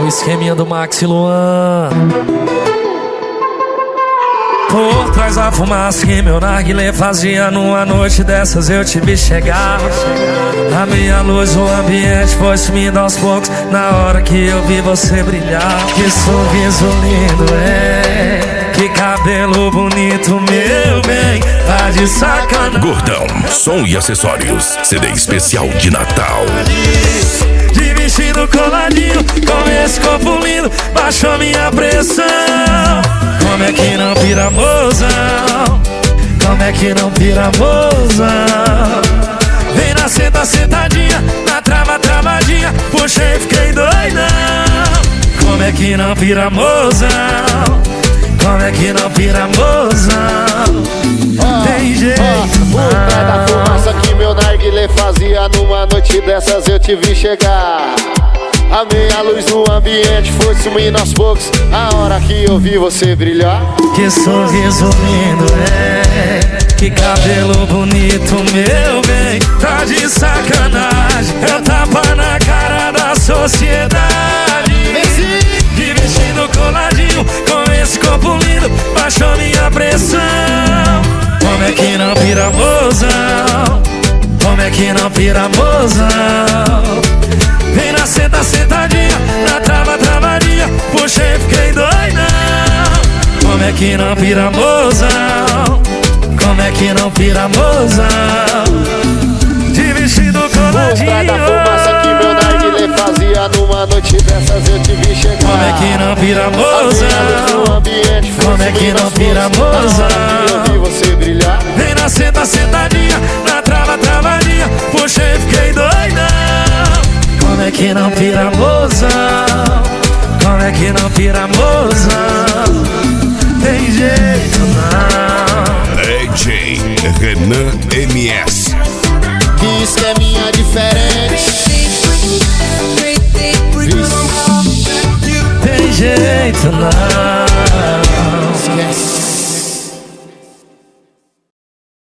o esqueminha do Max e Luan. Por trás da fumaça que meu narguilé fazia, numa noite dessas eu te vi chegar. A minha luz, o ambiente foi sumindo aos poucos, na hora que eu vi você brilhar. Que sorriso lindo, que cabelo bonito, meu bem, tá de sacanagem. Gordão, som e acessórios, CD especial de Natal. De vestido coladinho, com esse corpo lindo, baixou minha pressão. Como é que não pira, mozão? Como é que não pira, mozão? Vem na senta, sentadinha, na trava, travadinha, puxei, fiquei doidão. Como é que não pira, mozão? Como é que não pira, mozão? Tem jeito por trás da fumaça que meu narguilé fazia, numa noite dessas eu te vi chegar. A meia luz no ambiente foi sumindo aos poucos, a hora que eu vi você brilhar. Que sorriso lindo, que cabelo bonito, meu bem, tá de sacanagem. É tapa na cara da sociedade. De vestido coladinho, com esse corpo lindo, baixou minha pressão. Como é que não pira, mozão? Como é que não pira, mozão? Vem na senta, sentadinha, na trava, travadinha, puxei, fiquei doidão. Como é que não pira, mozão? Como é que não pira, mozão? De vestido coladinho. Por trás da fumaça que meu narguilé fazia, numa noite dessas eu te vi chegar. Como é que não pira, mozão? Como é que não pira, mozão? Eu vi você brilhar. Vem na senta, sentadinha, na trava, travadinha, puxei, fiquei doidão. Como é que não pira, mozão? Como é que não pira, mozão? Tem jeito não. DJ Renan MS. Que esqueminha diferente. Tem jeito não.